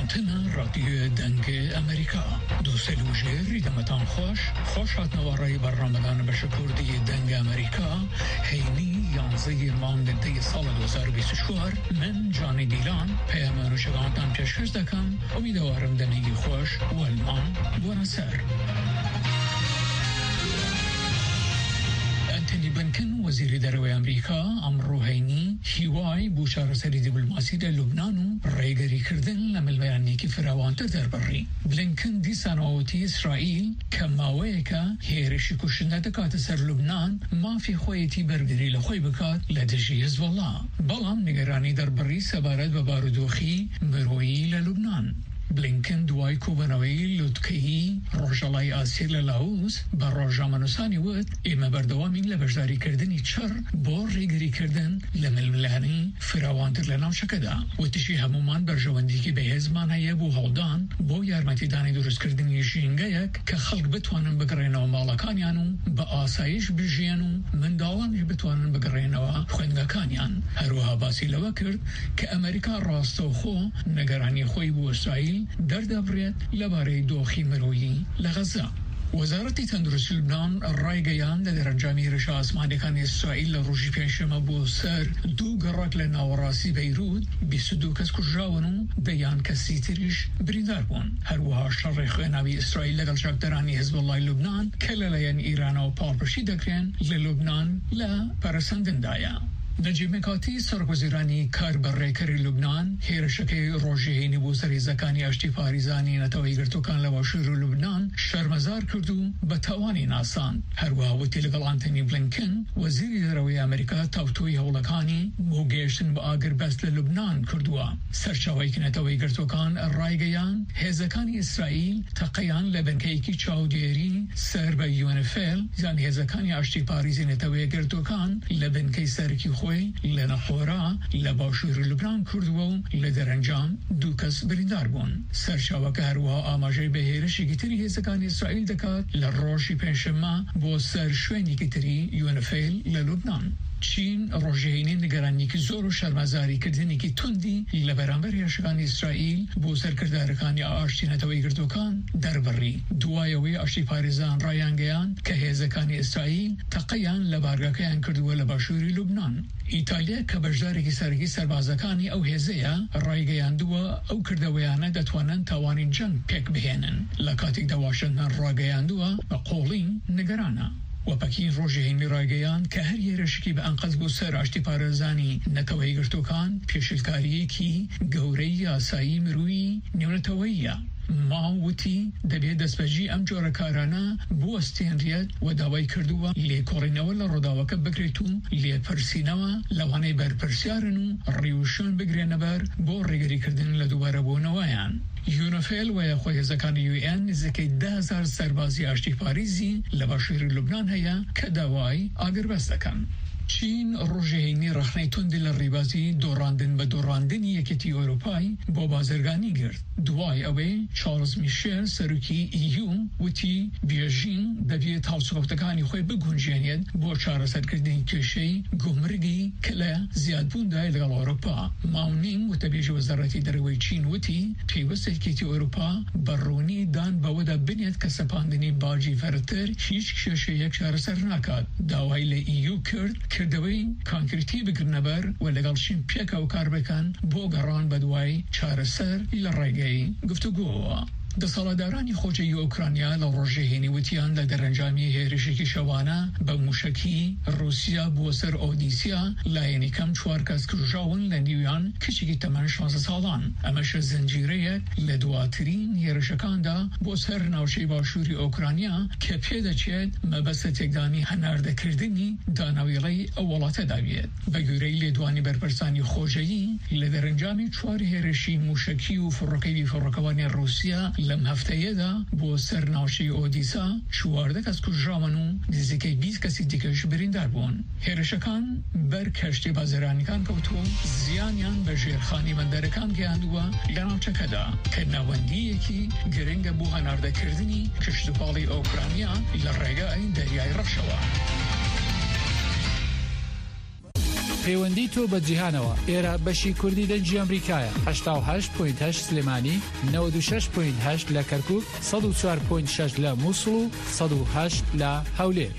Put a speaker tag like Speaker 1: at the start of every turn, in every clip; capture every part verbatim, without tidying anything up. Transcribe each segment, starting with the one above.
Speaker 1: گوتنا رادیو دنگ امریکا دوست لوژری دمتان خوش خوش هاتنوارای برنامه‌دان بشکردی دنگ امریکا هینی یانزه ماندنده سال دو هزار و بیست و چهار من جانی دیلان پیام روشگانتان پیشکش دکم امیدوارم دنگی خوش و المان بونسر. انتونی بلینکن وزیر دروی امریکا امرو هینی هیوای بوشار سری دیپلماسی در لبنان و ریگری کردن لملویانی که فراوانتر در بری. بلینکن دی سناوتی اسرائیل کماوی که هیرشی کشنده دکات سر لبنان مافی خویتی برگری لخوی بکات لدجی حزب الله. بلام نگرانی در بری سبارت و بارودوخی مروی للبنان. بلینکن دوای کوبناوی لودکی روجالای آسیل لاوس بر روجامانوسانی ود اما بردوامین لبجداری کردنی چر با ریگری کردن لململانی فراوانتر لناو شکده و تشی همومان برجواندی که به هزمان هیا بو هالدان با یارمتی دانی درست کردنی جینگه یک که خلق بتوانن بگرینو مالکانیانو با آسایش بجیانو من داوانش بتوانن بگرینو خوندگکانیان هروها باسی لوا کرد که امریکا راستو خو نگرانی خوی بو اسرائیل در دبریت لباره دوخی مرویی لغزه. وزارت تندرستی لبنان رای گیان در انجامی رشا آسمانی کان اسرائیل روشی پنجشنبه بو سر دو گراک لناوراسی بیروت بیست و دو کس کجاونو دیان کسی تریش بریندار بون. هر وها شر خوناوی اسرائیل لگل شاکدرانی حزب الله لبنان کللیان ایران و پاپرشی دکرین للبنان لا پرسندن دایا. نجیب مکاتی سرگزیرانی کار برای کاری لبنان هیرشکی روزی نبوسری زکانی اشتی پاریزانی نتوی گرتوکان لواشور لبنان شرمزار کردو به توانی ناسان. هر وقتی لگل آنتونی بلینکن وزیر دروی امریکا تاوتوی هولکانی موجشن با آگر بست لبنان کردوا. سرچاوی که نتوی گرتوکان رایگیان هزکانی اسرائیل تقیان لبنکیکی چاودیری سر به یونفل یعنی هزکانی اشتی پاریزی نتوی گرتوکان لبنکی سرکی خو لنحورا لباشور لبنان کردو لدرنجام دو کس بریندار بون. سرچاوک هروا آماجه به هیرشی گیتری هزکان اسرائیل دکات لروشی پنجشنبه با سرشوینی گیتری یونفیل للبنان. چین روزهینی نگرانی که زور و شرمزاری کردنی که تندی لبرانبر یشگان اسرائیل بو سرکردارکانی آشتی نتوی گردوکان در بری. دوایوی آشتی پاریزان رایانگیان که هزکان اسرائیل تقیان لبارگاکیان کردو لباشوری لبنان. ایتالیا که بجداری که سرگی سربازکانی او هزیا رایگیان دو او کردویانه دتوانن توانین جنگ پک بهینن. لکاتیک دا واشنطن رایگیان دو بقولین نگرانه. و پکین روزهینی رایگیان که هر یرشکی به انقذ بو سر آشتی پارزانی نتوی گرتوکان پیشلکاری کی گوری آسایی مروی نیونتویه. ماوتی دبی دستبجی ام جورکارانه بو استینریت و داوای کردو لی کورینو لروداوک بگریتو لی پرسینوا لوانه بر پرسیارنو ریوشون بگرینه بر بو ریگری کردن لدوباره بو نوایان. یونفیل و خوی زکان یو ان نزدیک ده هزار سربازی آشتی پاریزی لباشور لبنان هیا که داوای آگر بست دکن. چین روزهینی رخنه تند لریبازی دوراندن به دوراندن یکیتی اروپایی با بازرگانی گرد. دوای اوی چارلز میشل سروکی ایو وتی بیژین دبی تالسوفتگانی خوی بگنجانید با چارسد کردن کشی گمرگی کلا زیاد بونده لگل اروپا. ماونینگ و تبیج وزارتی دروی چین وتی پیوست یکیتی اروپا برونی دان باودا بنیاد کسپاندنی باجی فرتر هیچ کشی یک چارسر نکاد. داوای ل ایو کرد کردوی کانکریتی بگرنه بر و لگلشین پیکا و کار بکن بو گران بدوای چارسر لرگی گفتگو. د سالادارانی خوجه اوکراینیا لروجهینی وتیان در انجامی هیرشی شوانه به موشکی روسیا بوسر اودیسیا لاینی کم چوار کس کجاون لنیویان کشیکی تمن شانزده سالان امش زنجیره لدواترین هیرشکان دا بوسر نوشی باشوری اوکراینیا که پیدا چید مبست تگدانی هنرده کردنی دانویلی اولات داوید بگوری لدوانی برپرسانی خوجهی لدر انجامی چوار هیرشی موشکی و فرقی فرقوانی روسیا لم هفته دا بو سرناشی اودیسا چوارده کس کجرامانو دیزیکی بیست کسی دیگهش بریندار بون. هرشکان بر کشتی بازرانیکان کوتو زیانیان به جیرخانی بندرکان گیاندوا لناوچه کدا که نواندی یکی گرنگ بو هنارده کردنی کشتبالی اوکراینیا لرگای دریای رخشوا.
Speaker 2: پەیوەندی تۆ بە جیهانەوە ئێرە بەشی کوردی دەنجی ئەمریکایە هەشتا و هەشت پۆینت هەشت سلێمانی نەوەد و شەش پۆینت هەشت لە کەرکووک سەد و چوار پۆینت شەش لە مووسڵ و سەد و هەشت لە هەولێر.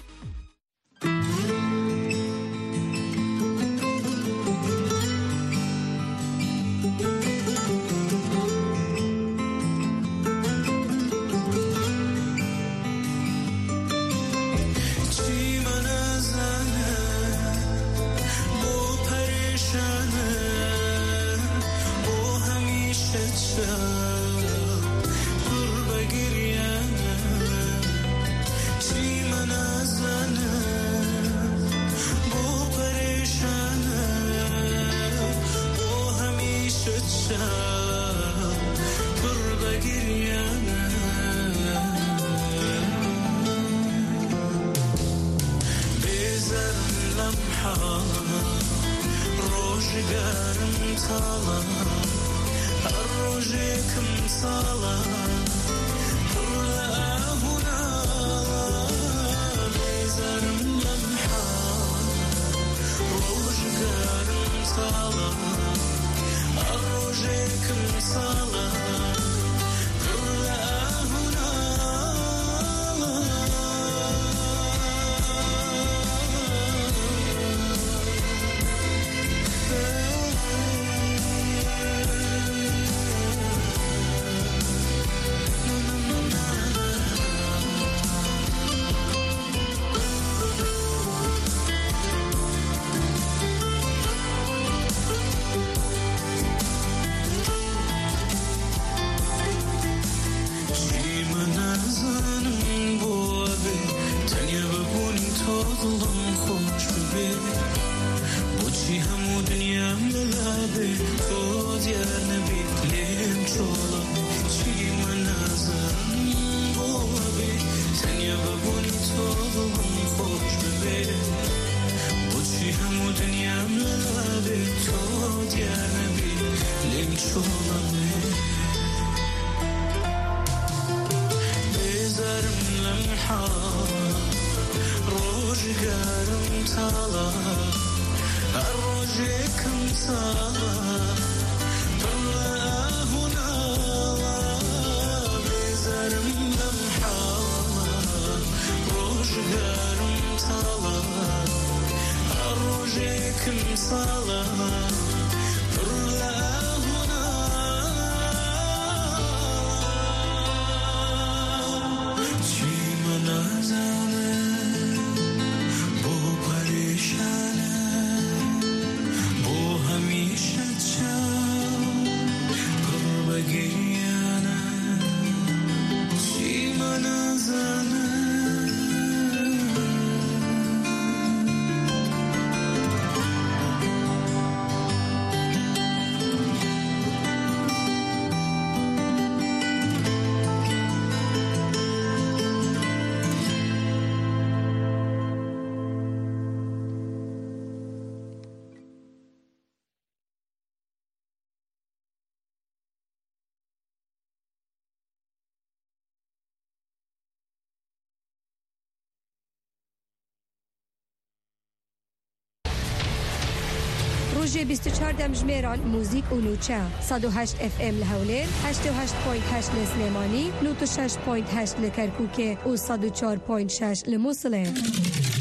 Speaker 3: روژه بیست و چهار دمجمێران موزیک و نوچە سەد و هەشت ئەف ئێم لە هەولێر هەشتاد و هەشت پۆینت هەشت لە سلێمانی نۆ و شەش پۆینت هەشت لە کەرکووکێ و سەد و چوار پۆینت شەش لە مووسڵێ.